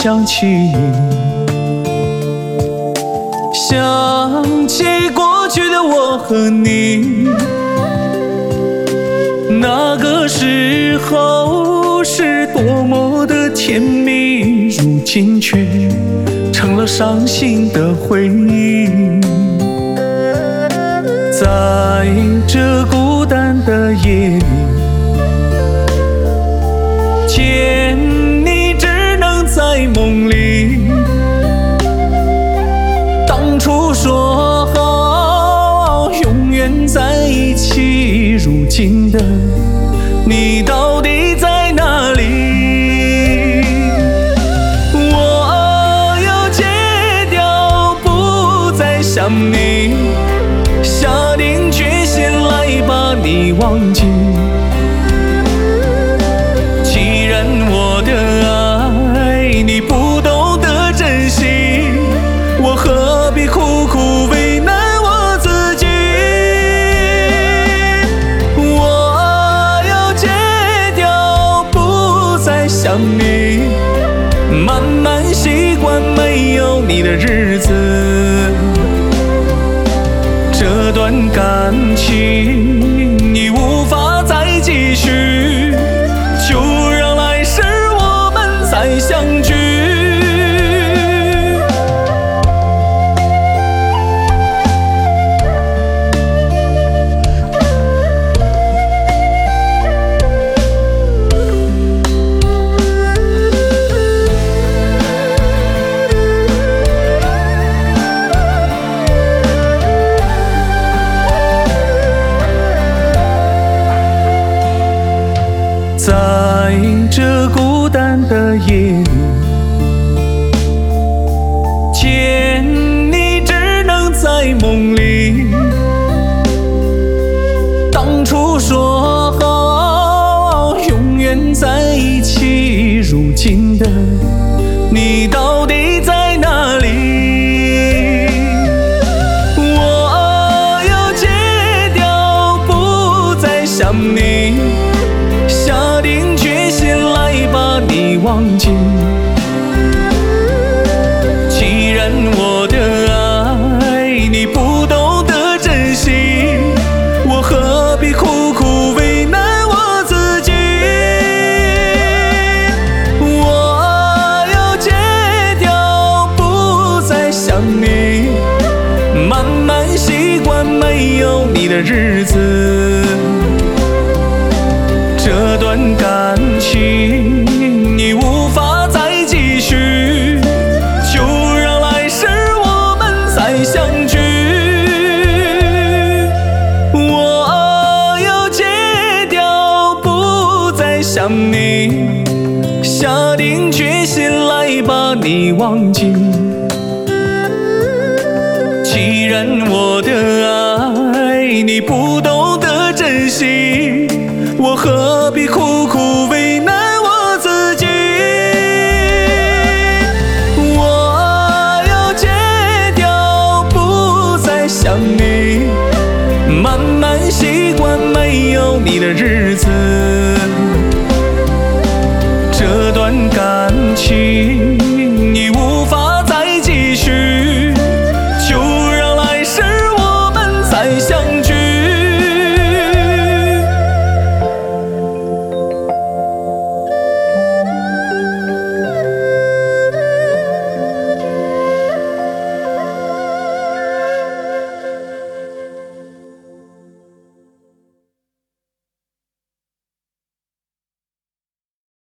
想起，想起过去的我和你，那个时候是多么的甜蜜，如今却成了伤心的回忆。在这孤单的夜里，见你只能在梦里。当初说好永远在一起，如今的你到底在哪里？我要戒掉不再想你，下定决心来把你忘记。既然我的爱你不懂得珍惜，我何必苦苦为难我自己？我要戒掉不再想你，慢慢习惯没有你的日子。这段感情已无法再继续，就让来世我们再相聚。在这孤单的夜里，见你只能在梦里。当初说好永远在一起，如今的你到底在哪里？我要戒掉不再想你，下定决心来把你忘记。既然我的爱你不懂得珍惜，我何必苦苦为难我自己？我要戒掉不再想你，慢慢习惯没有你的日子。这段感情已无法再继续，就让来世我们再相聚。我要戒掉不再想你，下定决心来把你忘记。既然我的爱你不懂得珍惜，我何必苦苦为难我自己？我要戒掉不再想你，慢慢习惯没有你的日子。